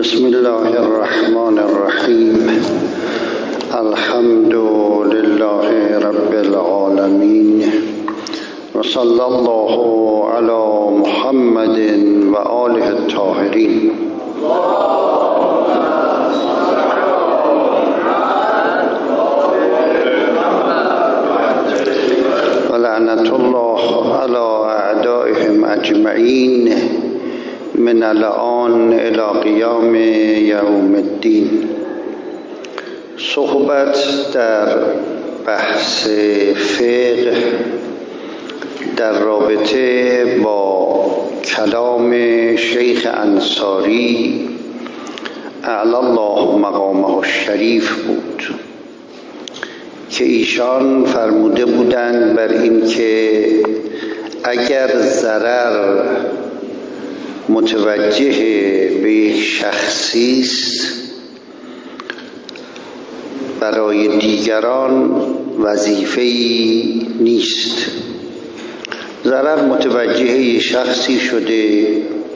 بسم الله الرحمن الرحیم. الحمد لله رب العالمین و صلی الله علی محمد و آله الطاهرین. و لعنت الله علی اعدائهم اجمعین من الآن الی قیام یوم الدین. صحبت در بحث فقه در رابطه با کلام شیخ انصاری اعلی الله مقامه الشریف بود که ایشان فرموده بودند بر این که اگر ضرر متوجه به یک شخصی است، برای دیگران وظیفه‌ای نیست. ضرر متوجه یک شخصی شده،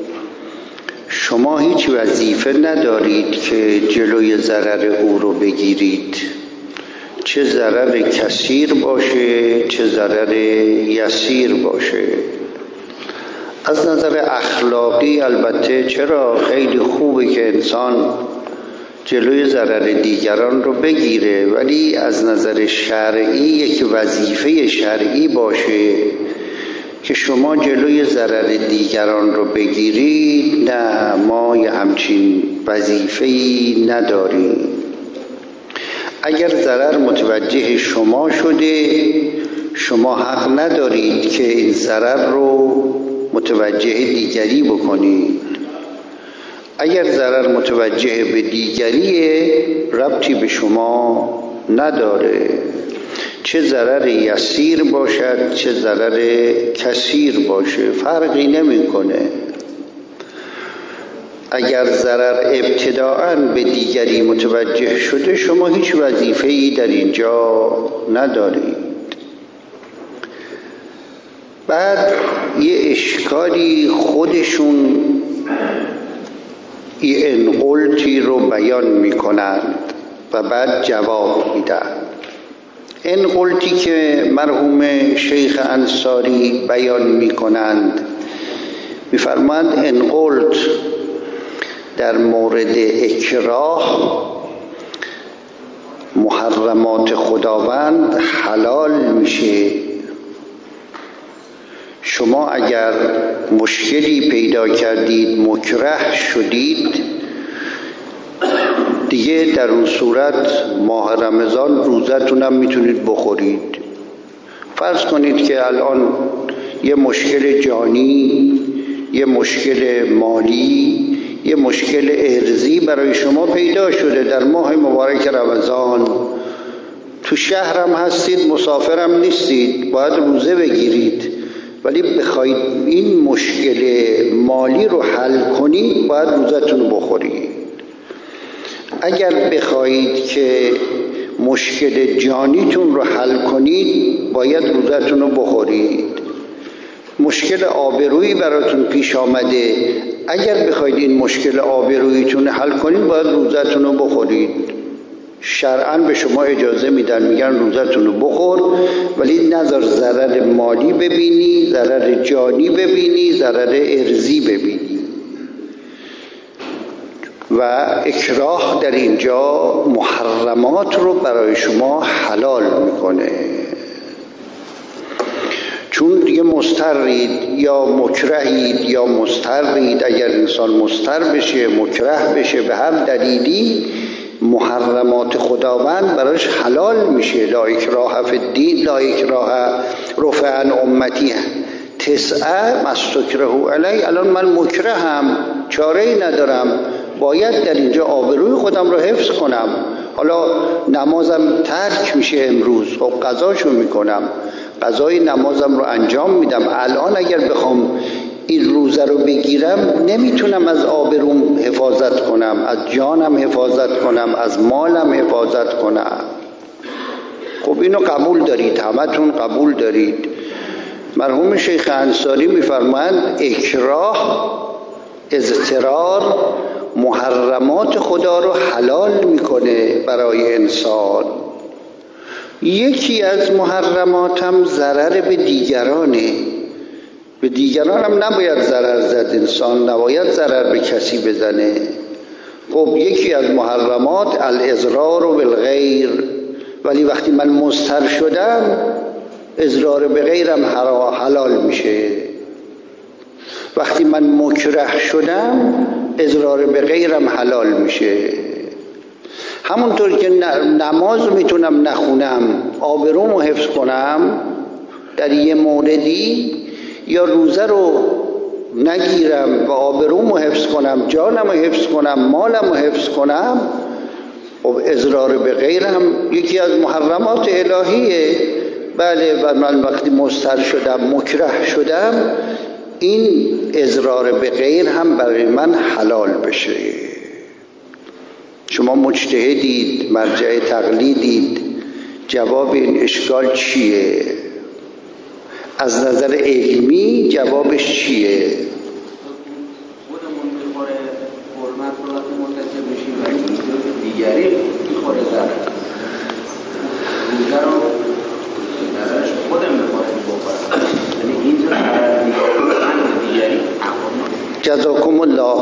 شما هیچ وظیفه ندارید که جلوی ضرر او رو بگیرید، چه ضرر کثیر باشه چه ضرر یسیر باشه. از نظر اخلاقی البته چرا خیلی خوبه که انسان جلوی ضرر دیگران رو بگیره، ولی از نظر شرعی یک وظیفه شرعی باشه که شما جلوی ضرر دیگران رو بگیرید، نه، ما یه همچین وظیفه‌ای نداریم. اگر ضرر متوجه شما شده، شما حق ندارید که این ضرر رو متوجه دیگری بکنید. اگر ضرر متوجه به دیگریه، ربطی به شما نداره، چه ضرر یسیر باشد چه ضرر کثیر باشه، فرقی نمیکنه. اگر ضرر ابتداءً به دیگری متوجه شده، شما هیچ وظیفه‌ای در اینجا ندارید. بعد یه اشکالی خودشون یه انقلتی رو بیان میکنند و بعد جواب میدن. انقلتی که مرحوم شیخ انصاری بیان میکنند، میفرمایند انقلت در مورد اکراه محرمات خداوند حلال میشه. شما اگر مشکلی پیدا کردید، مکره شدید، دیگه در اون صورت ماه رمضان روزتونم میتونید بخورید. فرض کنید که الان یه مشکل جانی، یه مشکل مالی، یه مشکل ارضی برای شما پیدا شده در ماه مبارک رمضان. تو شهرم هستید، مسافرم نیستید، باید روزه بگیرید، ولی بخواید این مشکل مالی رو حل کنید، باید روزتون رو بخورید. اگر بخواید که مشکل جانیتون رو حل کنید، باید روزتون رو بخورید. مشکل آبرویی براتون پیش آمده، اگر بخواید این مشکل آبروییتون حل کنید، باید روزتون رو بخورید. شرعاً به شما اجازه میدن، میگن روزتون رو بخور، ولی نذار ضرر مالی ببینی، ضرر جانی ببینی، ضرر ارضی ببینی. و اکراه در اینجا محرمات رو برای شما حلال میکنه، چون دیگه مضطرید یا مکرهید یا مضطرید. اگر انسان مضطر بشه، مکره بشه به هر دلیلی، محرمات خداوند براش حلال میشه. لا اکراه فی الدین، لا اکراه رفع عن امتی تسعه ما استکره علی. الان من مکرهم، چاره‌ای ندارم، باید در اینجا آبروی خودم رو حفظ کنم. حالا نمازم ترک میشه امروز، خب قضاشو میکنم، قضای نمازم رو انجام میدم. الان اگر بخوام این روزه رو بگیرم، نمیتونم از آبروم حفاظت کنم، از جانم حفاظت کنم، از مالم حفاظت کنم. خب اینو قبول دارید، همتون قبول دارید. مرحوم شیخ انصاری میفرمایند اکراه، اضطرار محرمات خدا رو حلال میکنه برای انسان. یکی از محرمات هم ضرر به دیگرانه. به دیگران هم نباید ضرر زد، انسان نباید ضرر به کسی بزنه. خب یکی از محرمات الاضرار بالغیر، ولی وقتی من مضطر شدم اضرار به غیرم حلال میشه. وقتی من مکره شدم اضرار به غیرم حلال میشه. همونطور که نماز میتونم نخونم آبرومو حفظ کنم در یه موردی، یا روزه رو نگیرم و آبرومو حفظ کنم، جانمو حفظ کنم، مالمو حفظ کنم، خب اضرار به غیرم یکی از محرمات الهیه. بله، و من وقتی مضطر شدم مکره شدم این اضرار به غیر هم برای من حلال بشه. شما مجتهدید، مرجع تقلیدید، جواب این اشکال چیه؟ از نظر علمی جوابش چیه؟ خودمون میخوره حرمت رو وقتی مرتکب میشیم و دیگری میخوره ضرر. روزه رو نظرش خودم میخوره بخوره، یعنی اینجا ضرر دیگری جزاکم الله.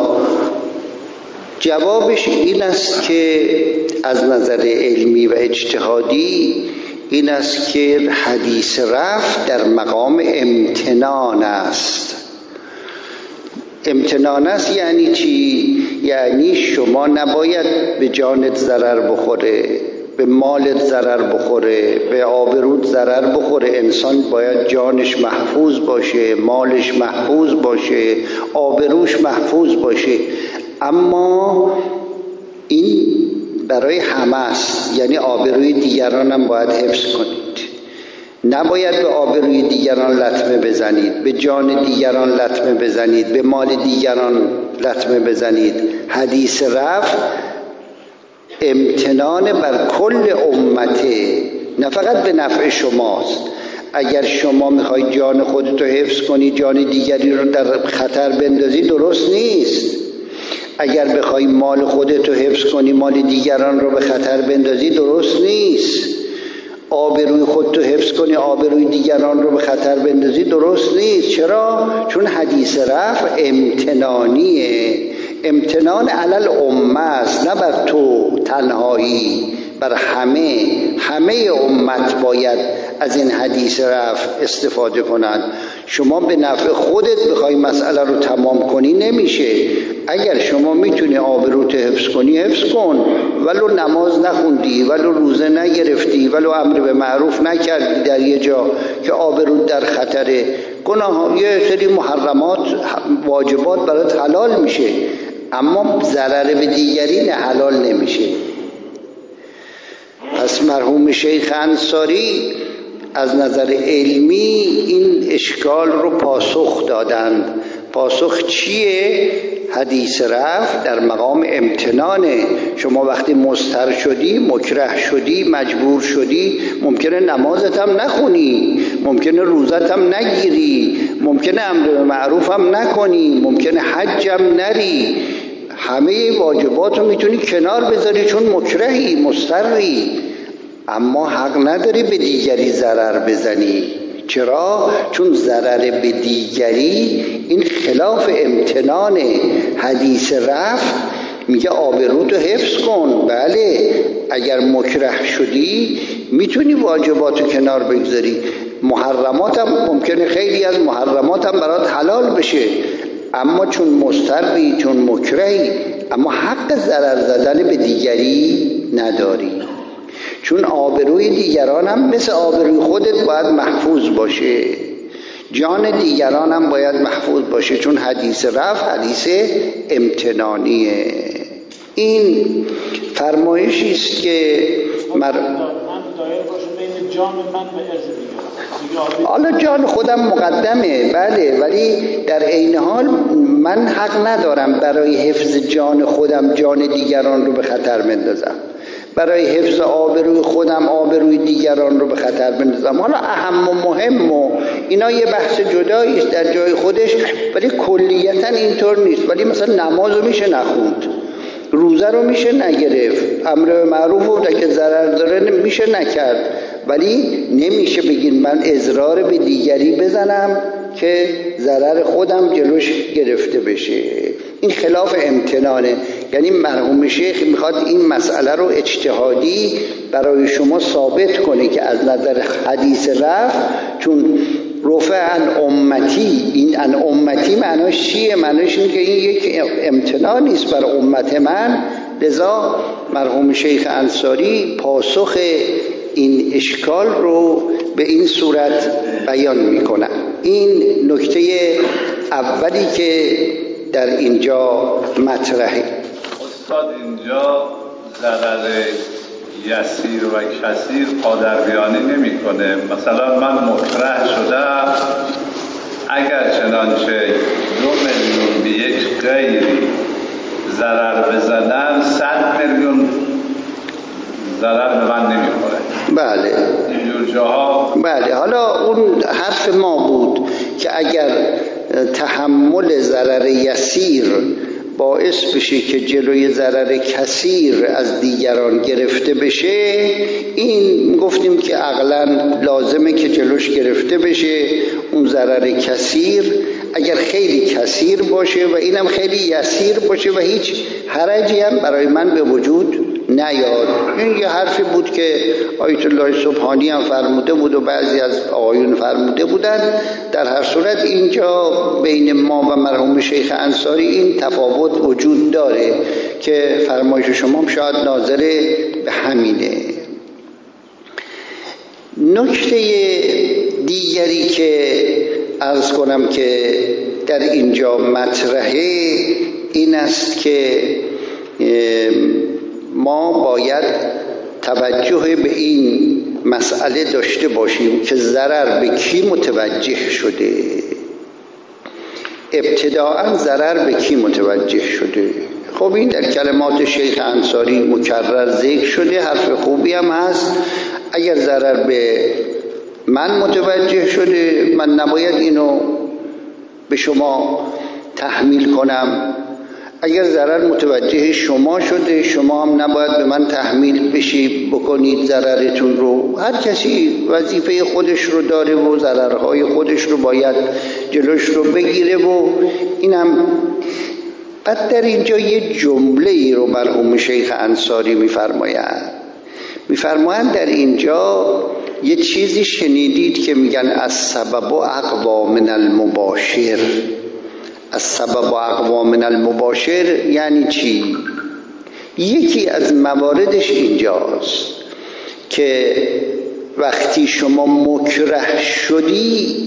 جوابش این است که از نظر علمی و اجتهادی این است که حدیث رفع در مقام امتنان است. امتنان است یعنی چی؟ یعنی شما نباید به جانت ضرر بخوره، به مالت ضرر بخوره، به آبروت ضرر بخوره. انسان باید جانش محفوظ باشه، مالش محفوظ باشه، آبروش محفوظ باشه. اما این برای همه است، یعنی آبروی دیگران هم باید حفظ کنید. نباید به آبروی دیگران لطمه بزنید، به جان دیگران لطمه بزنید، به مال دیگران لطمه بزنید. حدیث رفع امتنان بر کل امته، نه فقط به نفع شماست. اگر شما میخواید جان خودتو حفظ کنی، جان دیگری رو در خطر بندازی، درست نیست. اگر بخوای مال خودتو حفظ کنی، مال دیگران رو به خطر بندازی، درست نیست. آبروی خودتو حفظ کنی، آبروی دیگران رو به خطر بندازی، درست نیست. چرا؟ چون حدیث رفع امتنانیه. امتنان علل امه است، نه بر تو تنهایی، بر همه امت باید از این حدیث رفع استفاده کنند. شما به نفع خودت بخوای مسئله رو تمام کنی نمیشه. اگر شما میتونی آبروت حفظ کنی، حفظ کن. ولو نماز نخوندی، ولو روزه نگرفتی، ولو امر به معروف نکردی در یه جا که آبروت در خطره، گناه یه سری محرمات واجبات برات حلال میشه، اما ضرر به دیگری نه حلال نمیشه. پس مرحوم شیخ انصاری از نظر علمی این اشکال رو پاسخ دادند. پاسخ چیه؟ حدیث رفع در مقام امتنانه. شما وقتی مضطر شدی، مکره شدی، مجبور شدی، ممکنه نمازت هم نخونی، ممکنه روزت هم نگیری، ممکنه امر به معروف هم نکنی، ممکنه حج هم نری. همه واجبات رو میتونی کنار بذاری چون مکرهی، مضطری، اما حق نداری به دیگری ضرر بزنی. چرا؟ چون ضرر به دیگری این خلاف امتنان. حدیث رفع میگه آبروتو حفظ کن. بله، اگر مکره شدی میتونی واجباتو کنار بگذاری. محرمات هم ممکنه خیلی از محرمات هم برات حلال بشه، اما چون مضطری، چون مکرهی، اما حق ضرر زدن به دیگری نداری. چون آبروی دیگران هم مثل آبروی خودت باید محفوظ باشه، جان دیگران هم باید محفوظ باشه، چون حدیث رفع حدیث امتنانیه. این فرمایشی است که من دایر باشه بین جان من و ارز دیگر. حالا جان خودم مقدمه، بله، ولی در عین حال من حق ندارم برای حفظ جان خودم جان دیگران رو به خطر بندازم، برای حفظ آبروی خودم آبروی دیگران رو به خطر بندازم. حالا اهم و مهم و اینا یه بحث جدایی است در جای خودش، ولی کلیتا اینطور نیست. ولی مثلا نماز رو میشه نخوند، روزه رو میشه نگرفت، امر به معروف رو اگه ضرر داره میشه نکرد، ولی نمیشه بگین من اضرار به دیگری بزنم که ضرر خودم جلوش گرفته بشه. این خلاف امتنانه. یعنی مرحوم شیخ میخواد این مسئله رو اجتهادی برای شما ثابت کنه که از نظر حدیث رفع، چون رفع عن امتی، این عن امتی معناش چیه؟ معناش اینه که این یک امتنان نیست بر امت من. لذا مرحوم شیخ انصاری پاسخ این اشکال رو به این صورت بیان میکنن. این نکته اولی که در اینجا مطرحه. استاد اینجا ضرر یسیر و کثیر پادربیانی نمیکنه. مثلا من مکره شدم، اگر چنانچه 2 میلیون به یک غیری ضرر بزنن 100 میلیون ضرر به من نمیخوره. بله اینجور جاها بله. حالا اون حرف ما بود که اگر تحمل ضرر یسیر باعث بشه که جلوی ضرر کثیر از دیگران گرفته بشه، این گفتیم که عقلاً لازمه که جلوش گرفته بشه. اون ضرر کثیر اگر خیلی کثیر باشه و اینم خیلی یسیر باشه و هیچ حرجی هم برای من به وجود نیاد. این یه حرفی بود که آیت الله سبحانی هم فرموده بود و بعضی از آقایون فرموده بودن. در هر صورت اینجا بین ما و مرحوم شیخ انصاری این تفاوت وجود داره که فرمایش شما شاید ناظر به همینه. نکته دیگری که عرض کنم که در اینجا مطرحه این است که ما باید توجه به این مسئله داشته باشیم که ضرر به کی متوجه شده. ابتداءً ضرر به کی متوجه شده؟ خب این در کلمات شیخ انصاری مکرر ذکر شده، حرف خوبی هم هست. اگر ضرر به من متوجه شده، من نباید اینو به شما تحمیل کنم. اگر ضرر متوجه شما شده، شما هم نباید به من تحمیل بشی بکنید ضررتون رو. هر کسی وظیفه خودش رو داره و ضررهای خودش رو باید جلوش رو بگیره و اینم. بعد در اینجا یه جمله ای رو مرحوم شیخ انصاری میفرمایند در اینجا یه چیزی شنیدید که میگن السبب اقوی من المباشر. السبب اقوی من المباشر یعنی چی؟ یکی از مواردش اینجاست که وقتی شما مکره شدی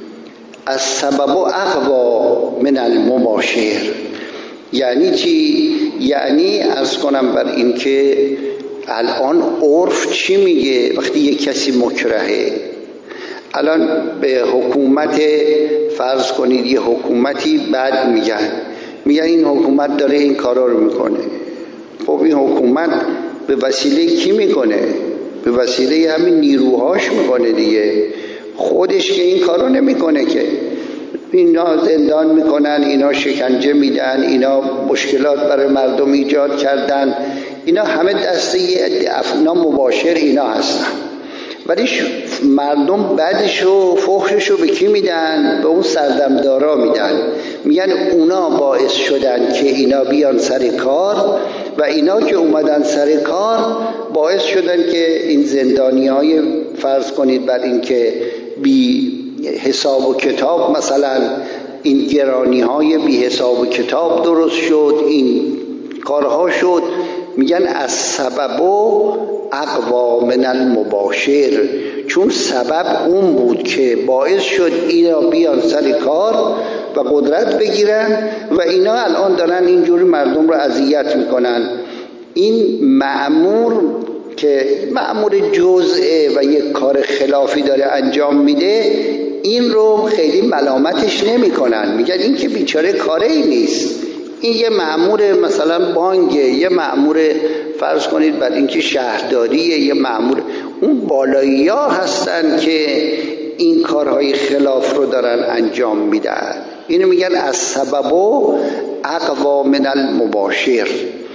السبب اقوی من المباشر یعنی چی؟ یعنی عرض کنم بر این که الان عرف چی میگه وقتی یک کسی مکرهه؟ الان به حکومت فرض کنید یه حکومتی بد میگن این حکومت داره این کارا رو میکنه. خب این حکومت به وسیله کی میکنه؟ به وسیله همین نیروهاش میکنه دیگه. خودش که این کارو نمیکنه که. اینا زندان میکنن، اینا شکنجه میدن، اینا مشکلات برای مردم ایجاد کردن، اینا همه دسته افنا مباشر اینا هستن. ولی مردم بعدشو فحششو به کی میدن؟ به اون سردمدارا میدن. میگن اونا باعث شدن که اینا بیان سر کار و اینا که اومدن سر کار باعث شدن که این زندانی‌های فرض کنید بر این که بی حساب و کتاب مثلا این گرانی‌های بی حساب و کتاب درست شد، این کارها شد. میگن از سبب اقوی من المباشر، چون سبب اون بود که باعث شد اینا بیان سر کار و قدرت بگیرن و اینا الان دارن اینجوری مردم رو اذیت میکنن. این مأمور که مأمور جزئه و یک کار خلافی داره انجام میده، این رو خیلی ملامتش نمیکنن. میگن این که بیچاره کاری نیست، این یه مأمور مثلا بانکه، یه مأمور فرض کنید بر اینکه شهرداریه، یه مأمور، اون بالایی ها هستن که این کارهای خلاف رو دارن انجام میدن. اینو میگن از سبب اقوی من المباشر.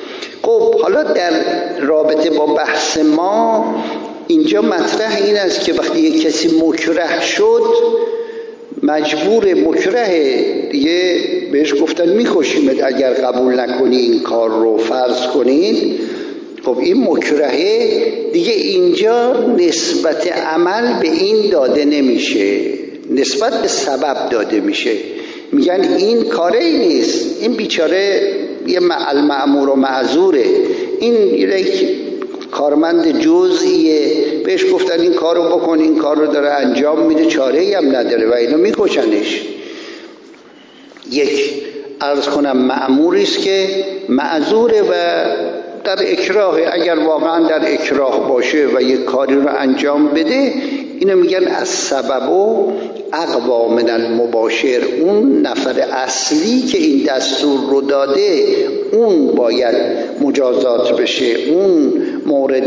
خب حالا در رابطه با بحث ما اینجا مطرح این است که وقتی یک کسی مکره شد، مجبور مکره دیگه، بهش گفتن میکشیمت اگر قبول نکنی این کار رو، فرض کنید. خب این مکرهه دیگه اینجا نسبت عمل به این داده نمیشه، نسبت به سبب داده میشه. میگن این کاره ای نیست، این بیچاره یه المأمور و معذوره، این یک کارمند جزئیه، بهش گفتن این کارو بکن، این کار رو داره انجام میده، چاره ای هم نداره و اینو میکشنش. یک عرض کنم مأموری است که معذوره و در اکراه، اگر واقعا در اکراه باشه و یک کاری رو انجام بده، اینو میگن از سبب و اقوا من المباشر. اون نفر اصلی که این دستور رو داده اون باید مجازات بشه، اون مورد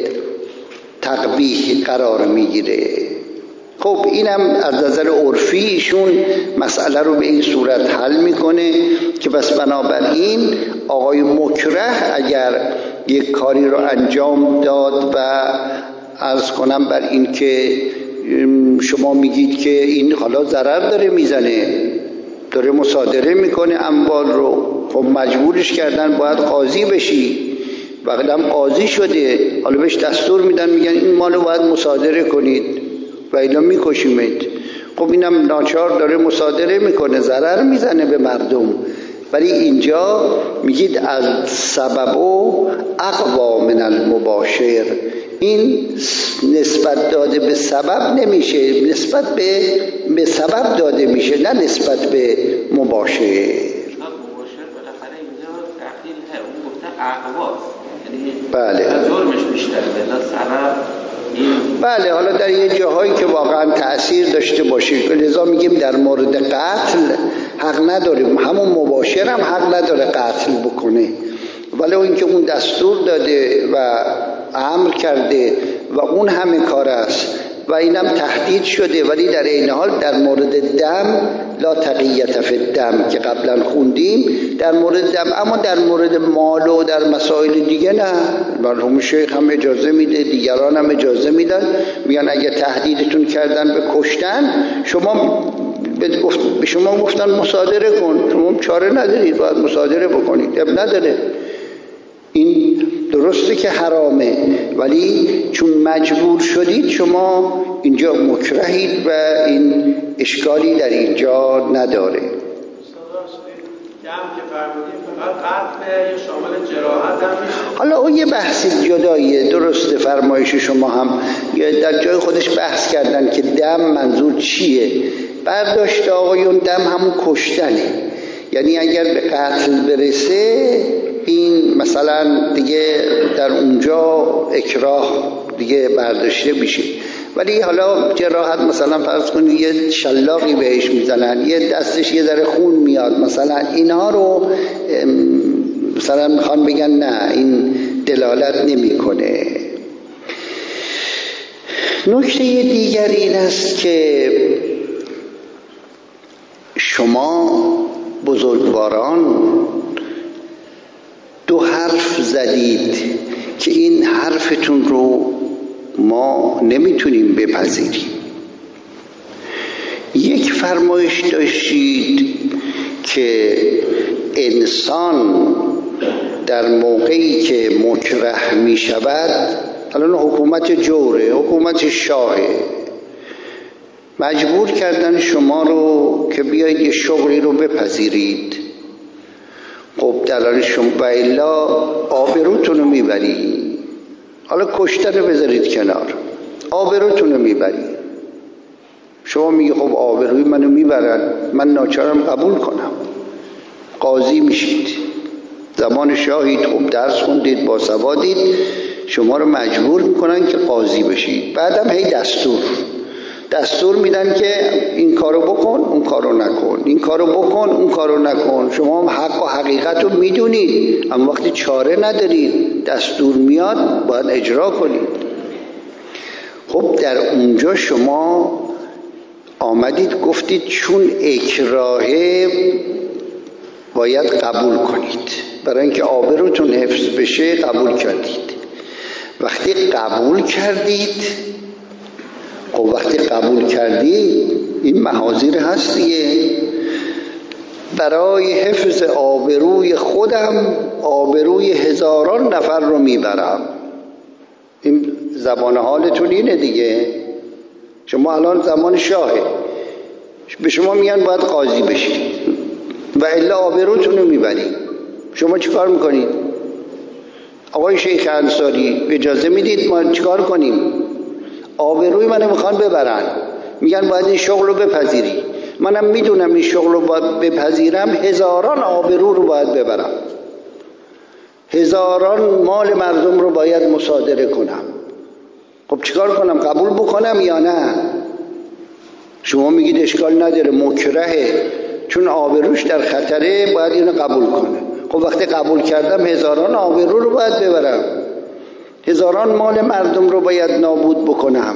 تقبیح قرار میگیره. خب اینم از نظر عرفی ایشون مسئله رو به این صورت حل میکنه که بس بنابراین آقای مکره اگر یک کاری رو انجام داد و عرض کنم بر این که شما میگید که این حالا ضرر داره میزنه، داره مصادره میکنه اموال رو، خب مجبورش کردن باید قاضی بشی، وقتی هم قاضی شده حالا بهش دستور میدن، میگن این مالو باید مصادره کنید و الا میکشیمت. خب اینم ناچار داره مصادره میکنه، ضرر میزنه به مردم. ولی اینجا میگید از سبب و اقوا من المباشر، این نسبت داده به سبب نمیشه، نسبت به سبب داده میشه، نه نسبت به مباشر. مباشر بالاخره اینجا تأخیر ہے، اون گفته اقواست، یعنی بله ظلمش بیشتره، بلا سبب. بله، حالا در یه جاهایی که واقعا تأثیر داشته باشه، لذا میگیم در مورد قتل حق نداریم، همون مباشر هم حق نداره قتل بکنه، ولی اون که اون دستور داده و امر کرده و اون همه کار است و اینم تهدید شده، ولی در این حال در مورد دم لا تقیت فی الدم که قبلا خوندیم، در مورد دم، اما در مورد مال و در مسائل دیگه نه. مرحوم شیخ هم اجازه میده، دیگران هم اجازه میدن، میگن اگه تهدیدتون کردن به کشتن، به شما گفتن مصادره کن، شما چاره ندارید، باید مصادره بکنید، اب نداره. این درسته که حرامه، ولی چون مجبور شدید شما اینجا مکرهید و این اشکالی در اینجا نداره. حالا اون یه بحث جداییه، درسته فرمایش شما هم در جای خودش بحث کردن که دم منظور چیه. برداشت آقایون دم همون کشتنه، یعنی اگر به قتل برسه این مثلا دیگه در اونجا اکراه دیگه برداشته میشه. ولی حالا جراحت مثلا فرض کنید یه شلاقی بهش میزنن، یه دستش یه ذره خون میاد، مثلا اینها رو مثلا میخوان بگن نه این دلالت نمیکنه. نکته دیگر این است که شما بزرگواران دو حرف زدید که این حرفتون رو ما نمیتونیم بپذیریم. یک فرمایش داشتید که انسان در موقعی که مکره می شود، الان حکومت جوره، حکومت شاهه، مجبور کردن شما رو که بیایید یه شغلی رو بپذیرید. خب در شما و الا آبروتون رو میبری، حالا کشتن رو بذارید کنار، آبروتون رو میبری. شما میگه خب آبروی منو میبرن، من ناچارم قبول کنم، قاضی میشید. زمان شاهید، خب درس خوندید، باسوادید، شما رو مجبور میکنن که قاضی بشید. بعدم هی دستور میدن که این کارو بکن، اون کارو نکن، این کارو بکن، اون کارو نکن. شما حق و حقیقت رو میدونید، اما وقتی چاره ندارید، دستور میاد باید اجرا کنید. خب در اونجا شما آمدید گفتید چون اکراهه باید قبول کنید. برای اینکه آبروتون حفظ بشه قبول کردید. وقتی قبول کردید این محاذیر هست دیگه. برای حفظ آبروی خودم آبروی هزاران نفر رو میبرم. این زبان حالتون اینه دیگه. شما الان زمان شاهه، به شما میگن باید قاضی بشید و الا آبروتون رو میبرید. شما چیکار میکنید؟ آقای شیخ انصاری اجازه میدید ما چیکار کنیم؟ آبروی منو میخوان ببرن، میگن باید این شغل رو بپذیری. منم میدونم این شغل رو باید بپذیرم، هزاران آبرو رو باید ببرم، هزاران مال مردم رو باید مصادره کنم. خب چیکار کنم؟ قبول بکنم یا نه؟ شما میگید اشکال نداره، مکرهه، چون آبروش در خطره باید اینو قبول کنه. خب وقتی قبول کردم هزاران آبرو رو باید ببرم، هزاران مال مردم رو باید نابود بکنم.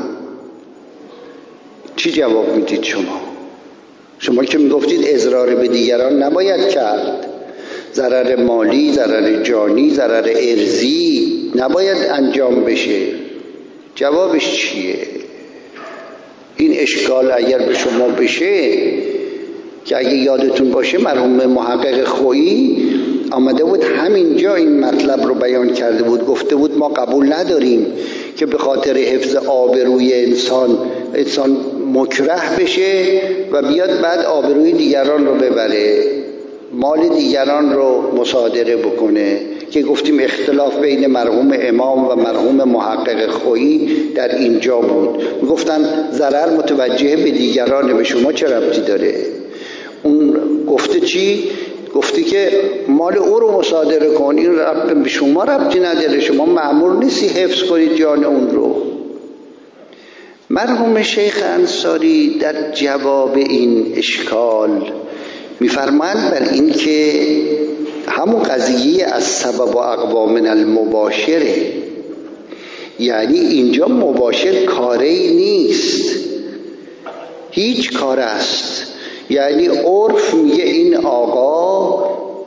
چی جواب میدید شما؟ شما که میگفتید اضرار به دیگران نباید کرد، ضرر مالی، ضرر جانی، ضرر ارضی نباید انجام بشه. جوابش چیه؟ این اشکال اگر به شما بشه، که اگه یادتون باشه مرحوم محقق خویی آمده بود همینجا این مطلب رو بیان کرده بود، گفته بود ما قبول نداریم که به خاطر حفظ آبروی انسان مکره بشه و بیاد بعد آبروی دیگران رو ببره، مال دیگران رو مصادره بکنه. که گفتیم اختلاف بین مرحوم امام و مرحوم محقق خویی در اینجا بود. میگفتن ضرر متوجه به دیگرانه، به شما چه ربطی داره؟ اون گفته چی؟ گفتی که مال او رو مصادره کن، این به شما ربطی نداره، شما مأمور نیستی حفظ کنید جان اون رو. مرحوم شیخ انصاری در جواب این اشکال میفرماند بر این که همون قضیه از سبب و اقوا من المباشره، یعنی اینجا مباشر کاری نیست، هیچ کار است. یعنی عرف میگه این آقا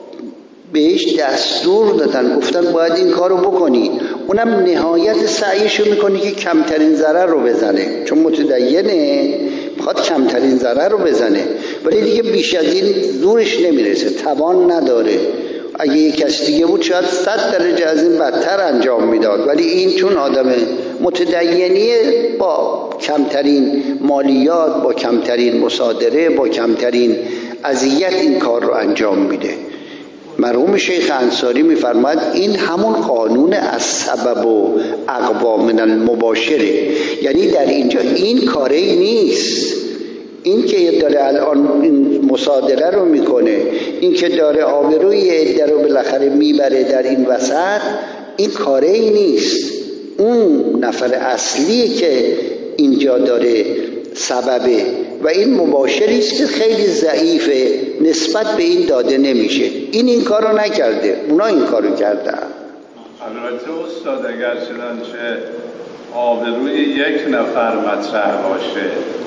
بهش دستور دادن، گفتن باید این کارو بکنی، اونم نهایت سعیشو میکنه که کمترین ضرر رو بزنه، چون متدینه میخواد کمترین ضرر رو بزنه، ولی دیگه بیش از این زورش نمیرسه، توان نداره. اگه یک کس دیگه بود شاید 100 درجه از این بدتر انجام میداد، ولی این چون آدم متدینیه با کمترین مالیات، با کمترین مصادره، با کمترین اذیت این کار رو انجام میده. مرحوم شیخ انصاری میفرماید این همون قانون از سبب و اقوا من المباشره، یعنی در اینجا این کاری نیست. این که داره الان این مصادره رو میکنه، این که داره آبروی عده رو بالاخره میبره در این وسط، این کاری نیست. اون نفر اصلی که اینجا داره سببه و این مباشری است که خیلی ضعیفه، نسبت به این داده نمیشه. این کارو نکرده، اونا این کارو کردن. البته استاد اگر چنانچه آبروی یک نفر مطرح باشه،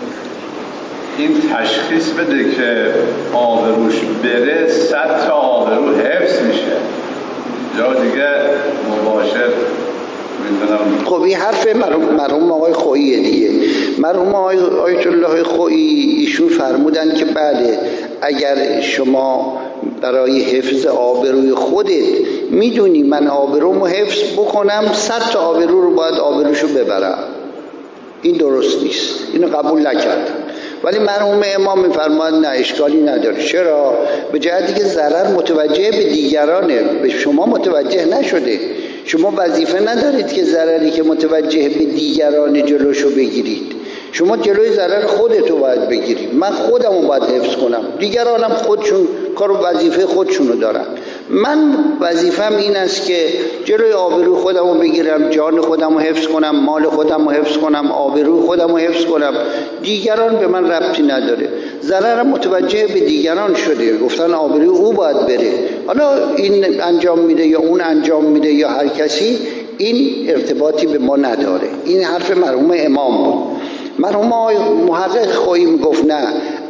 این تشخیص بده که آبروش بره 100 تا آبرو حفظ میشه، جا دیگه مباشر میدونم. خب این حرف مرحوم آقای خوییه دیگه. مرحوم آیت الله خویی ایشون فرمودن که بله اگر شما برای حفظ آبروی خودت میدونی من آبرومو حفظ بکنم، 100 تا آبرو رو باید آبروشو ببرم، این درست نیست، اینو قبول نکردم. ولی مرحوم امام میفرماید نه اشکالی نداره. چرا؟ به جهتی که ضرر متوجه به دیگرانه، به شما متوجه نشده. شما وظیفه ندارید که ضرری که متوجه به دیگران جلوشو بگیرید، شما جلوی ضرر خودتو باید بگیرید. من خودمو باید حفظ کنم، دیگرانم خودشون کارو وظیفه خودشونو دارن. من وظیفم این است که جلوی آبروی خودمو بگیرم، جان خودمو حفظ کنم، مال خودمو حفظ کنم، آبروی خودمو حفظ کنم. دیگران به من ربطی نداره. ضررم متوجه به دیگران شده، گفتن آبروی او باید بره، حالا این انجام میده یا اون انجام میده یا هر کسی، این ارتباطی به ما نداره. این حرف مرحوم امام بود. مرحوم محقق خویی میگفت نه،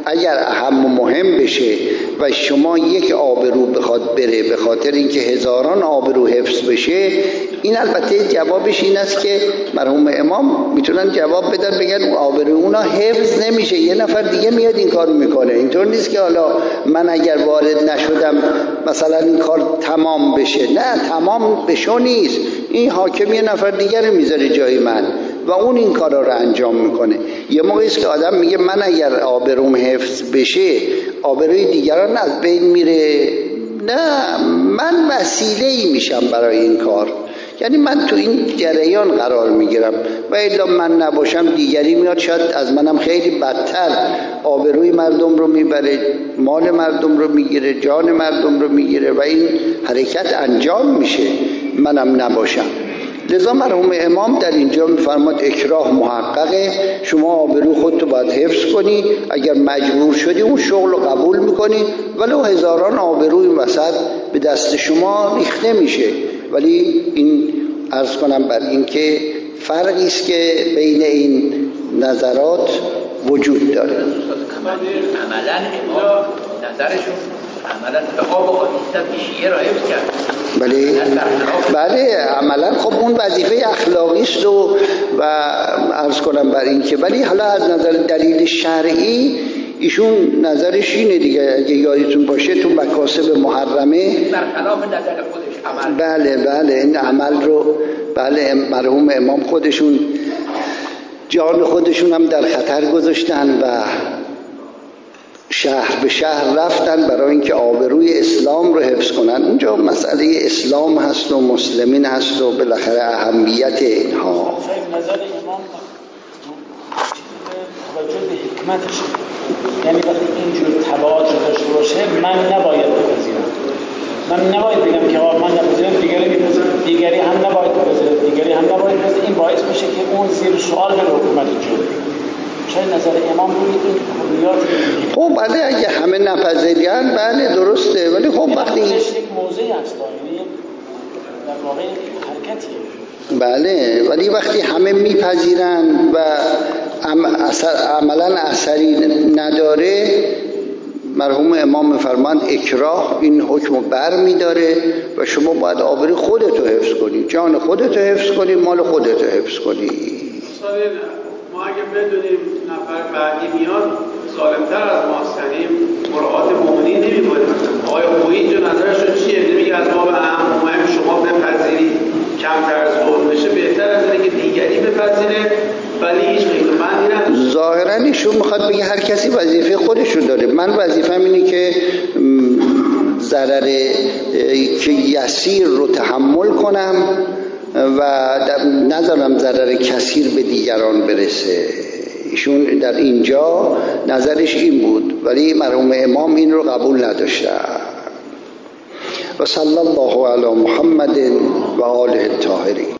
اگر اهم و مهم بشه و شما یک آبرو بخواد بره به خاطر اینکه هزاران آبرو حفظ بشه، این البته جوابش این است که مرحوم امام میتونن جواب بدن بگن آبرو اونا حفظ نمیشه، یه نفر دیگه میاد این کارو میکنه. اینطور نیست که حالا من اگر وارد نشدم مثلا این کار تمام بشه. نه، تمام بشو نیست، این حاکم یه نفر دیگه رو میذاره جای من و اون این کارا رو انجام میکنه. یه موقعی است که آدم میگه من اگر آبروم حفظ بشه آبروی دیگران از بین میره. نه، من وسیله‌ای میشم برای این کار، یعنی من تو این جریان قرار میگیرم و الا من نباشم دیگری میاد شاید از منم خیلی بدتر آبروی مردم رو میبره، مال مردم رو میگیره، جان مردم رو میگیره و این حرکت انجام میشه منم نباشم. لذا مرحوم امام در اینجا میفرماد اکراه محققه، شما آبرو خودتو باید حفظ کنی، اگر مجبور شدی اون شغل رو قبول میکنی ولو هزاران آبروی وسط به دست شما ریخته میشه. ولی این عرض کنم بر این که فرقی است که بین این نظرات وجود داره. عملا امام نظرشون عملا به آب و آتیستم شیعه را حفظ کرد. بله عملا خب اون وظیفه اخلاقی است و عرض کنم بر این که، ولی حالا از نظر دلیل شرعی ایشون نظرش اینه دیگه. اگه یادتون باشه تو مکاسب محرمه برخلاف نظر خودش عمل. بله این عمل رو مرحوم امام خودشون جان خودشون هم در خطر گذاشتن و شهر به شهر رفتن برای اینکه آبروی اسلام رو حفظ کنن. اونجا مسئله اسلام هست و مسلمین هست و بالاخره اهمیت اینها. نظر امام توجه به حکمتش، یعنی وقتی اینجور تبعات رو داشته باشه من نباید بپذیرم، من نباید بگم که آقا من نپذیرم دیگری میپذیرم، دیگری هم نباید بپذیرم، دیگری هم نباید بپذیرم. این باعث میشه که اون زیر سوال بره حکومت جمهوری. شاید نظر امام روی این کلیات خب بله اگه همه نپذیرن بله درسته، ولی خب وقتی یک موضعی هست یعنی در واقع حرکتیه. بله ولی وقتی همه میپذیرن و عملا اثری نداره، مرحوم امام میفرمان اکراه این حکم بر میداره و شما باید آبروی خودتو حفظ کنی، جان خودتو حفظ کنی، مال خودتو حفظ کنی. ما اگه بدونیم نفر بعدی میاد ظالم‌تر از ما هستیم مراعات مؤمنین نمی‌کنیم. آقای خویی اینجا نظرشون چیه؟ نمیگه از ما به مهم شما بپذیرید کمتر ظلم بشه، بهتر از اینه که دیگری بپذیره ولی هیچ قیمتی نداره. ظاهراً ایشون میخواد بگه هر کسی وظیفه خودش رو داره. من وظیفه‌م اینه که ضرر که یسیر رو تحمل کنم و نذارم ضرر کثیر به دیگران برسه. ایشون در اینجا نظرش این بود، ولی مرحوم امام این رو قبول نداشته. و صلی الله علی محمد و آله الطاهرین.